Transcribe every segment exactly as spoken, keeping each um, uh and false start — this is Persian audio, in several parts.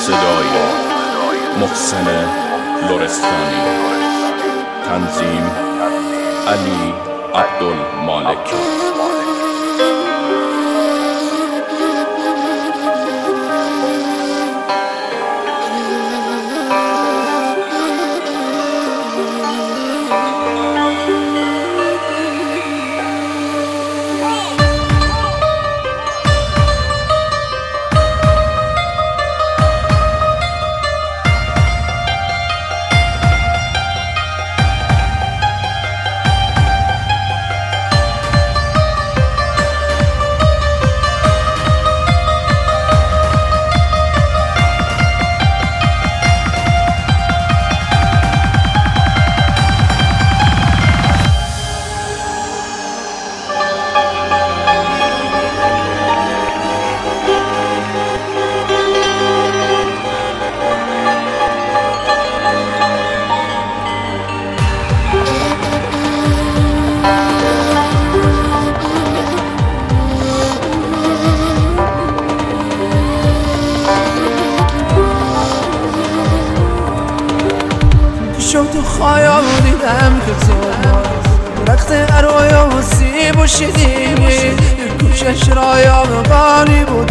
صدای محسن لرستانی، تنظیم علی عبدالمالک. شو تو خیال دیدم که تو رخت ارویا و سیب و شدیدی کوشش را یا غانی بود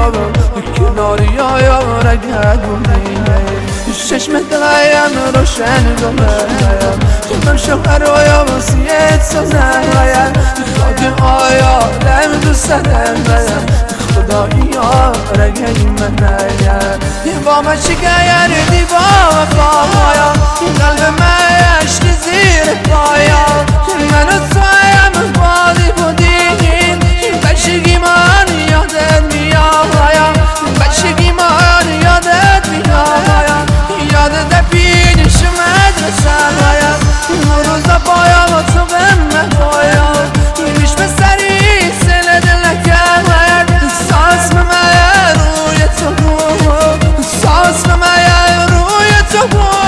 کناری یا رگت بودی چشمت دقایم روشن دومه من شو ارویا و سیب سازم خاک آیا لم دوست دارم خدایی یا رگی من نیم با من شکایر دی با وفایا قلب من عشق زیر پایا من و تویم بادی بودیم بچگی من یادت میایا بچگی من یادت میایا یادت پیش مدرسه هایا روزا پایا و تو به من پایا میش به سری سل دل کرد ساس به من روی تو بود ساس به من روی تو بود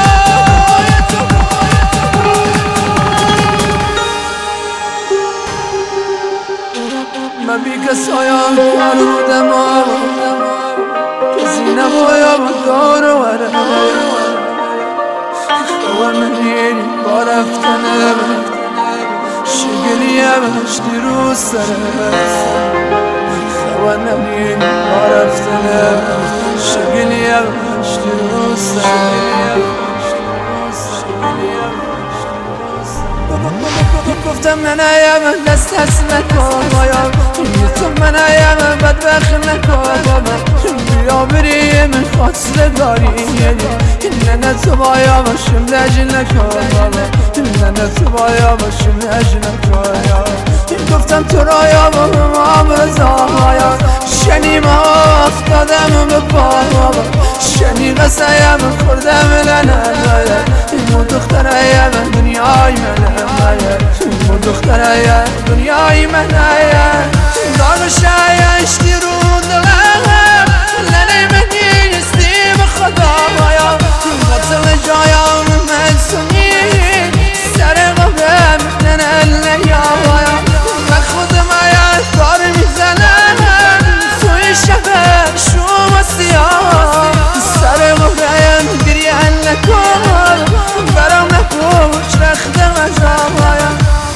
من بی کسایم کرودم کسی نبایم دار و وره خبر ندیری با رفتنم شگلیم هشتی رو سرم خبر ندیری با رفتنم شگلیم هشتی رو سرم گفتم من ایم دست دست نکن بایم تو من ایم بدبخت نکن بابا بیا بریم فاصله داری نه نه تو بایا باشم لجل نکن بابا نه نه تو بایا باشم لجل نکن گفتم تو رایا با امام رضا شنی ما افتادم به پا بابا شنی قصایم خوردم لنه مو دختره من دنیای منه مو دختره دنیای منه داغ شای عشقی رو دلم لنه منی استی به خدا بایا قتل جایم من سنی سر قبرم لنه لیا بایا من خودم آیا دار میزنم توی شبه شوم و سیاه سر قبرم گریه نکن برام نپوش رختم عذاب آیا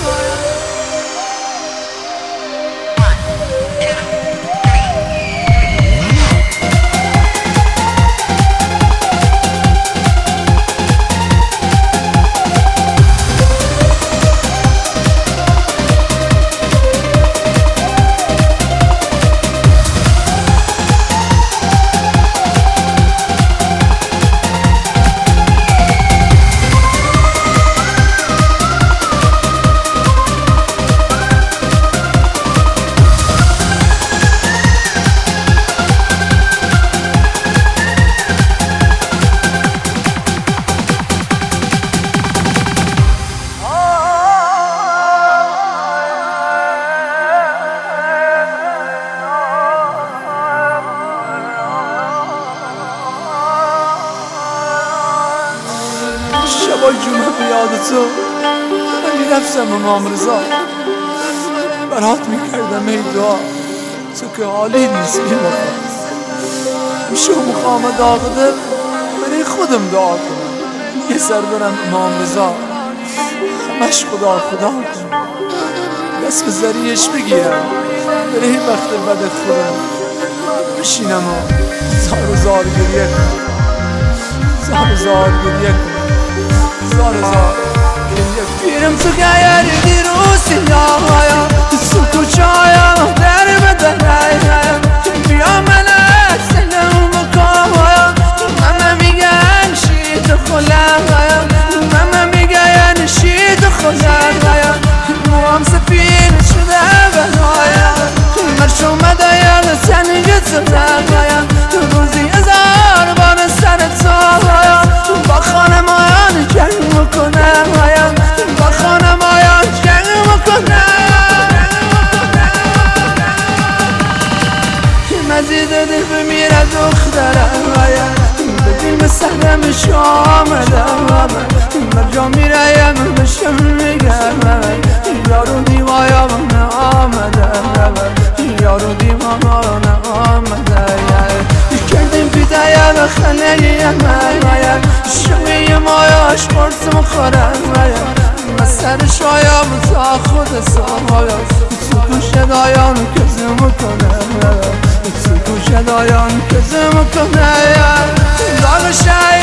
شبای جمعه بیاد تو میرفتم امام رضا برات میکردم ای دعا تو که حالی نیست شو میخوام داغ دل برای خودم دعا کنم، یه سر برم امام رضا همش خدا خدا کنم، دست به ذریعش بگیرم برای وقت بد خودم بشینم و زار زار گریه کنم، زار زار گریه کنم، زار زار گریه کنم. پیرم تو گیر دیروزی آیا تو کوچایم در بدهیم بیا ملک سلام بکایم، ماما میگن شید خلایم، ماما میگن شید خلایم، موام سفید شده بهایم، مرش اومده یاد سنگ زدایم، روزی هزار بار سر تایم، با خانمان جنگ میکنم، با خانمان جنگ میکنم. مزید دل بمیره دخترم ببین به سهرمش آمدم، مرجا میرایم بشم میگم یارو دیوایم نآمدم، یارو دیوام نآمده کردیم بیدایم خلیه مایم شوی مایاش پرس مخورم من سر شایم تا خود سایم تو گوش دایان کزم کنم، تو گوش دایان کزم کنم، داغ شاید